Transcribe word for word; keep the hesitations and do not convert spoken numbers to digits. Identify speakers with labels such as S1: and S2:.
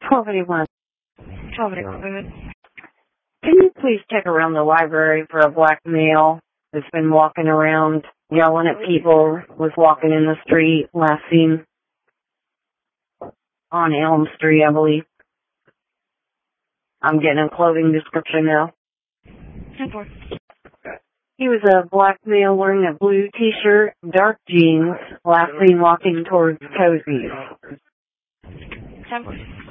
S1: twelve eighty-one.
S2: twelve eighty-one.
S1: Can you please check around the library for a black male that's been walking around yelling at people, was walking in the street last seen on Elm Street, I believe. I'm getting a clothing description now.
S2: ten four.
S1: He was a black male wearing a blue t-shirt, dark jeans, last seen walking towards Cozy's.
S2: ten four.